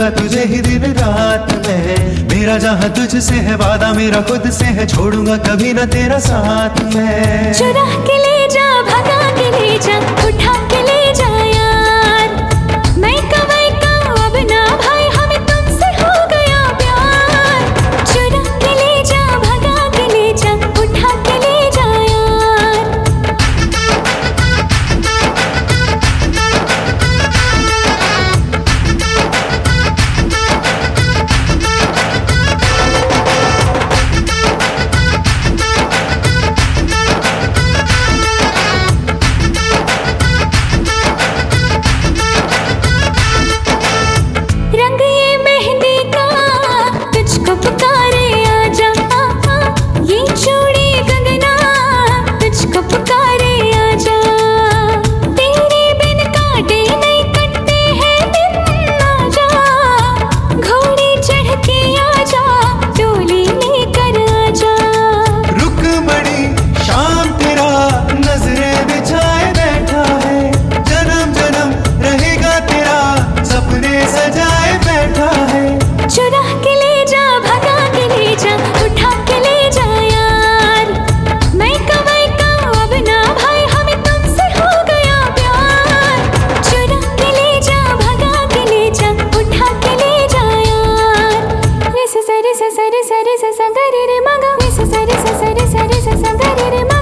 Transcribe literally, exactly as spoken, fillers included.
ढूंढूंगा तुझे ही दिन रात में। मेरा जहाँ तुझसे है वादा, मेरा खुद से है, छोड़ूंगा कभी ना तेरा साथ में। चुरा के ले जा, भगा के ले जा, उठा के ले जा यार। मैं कमाई का अब ना भाई, हमें तुमसे हो गया प्यार। चुरा के ले जा, भगा के ले जा, उठा के ले जा यार। रंग ये मेहंदी का तुझको पुकारे आजा, ये चूड़ी कंगना तुझको पुकारे आजा। तेरे बिन काटे नहीं कटते हैं दिन, आजा घोड़ी चढ़ के आजा, डोली लेकर आजा। रुक बड़ी शाम तेरा नजरें बिछाए बैठा है, जन्म जन्म रहेगा तेरा सपने सजाए बैठा है। चुरा के ले जा, भगा के ले जा, उठा के ले जा यार। मैं कमाई का अब ना भाई, हमें तुमसे हो गया प्यार। चुरा के ले जा, भगा के ले जा, उठा के ले जा यार। रे सा सा रे सा सा रे सा रे सा सा गा रे रे मा गा, रे सा सा रे सा सा रे सा रे सा सा गा रे रे मा।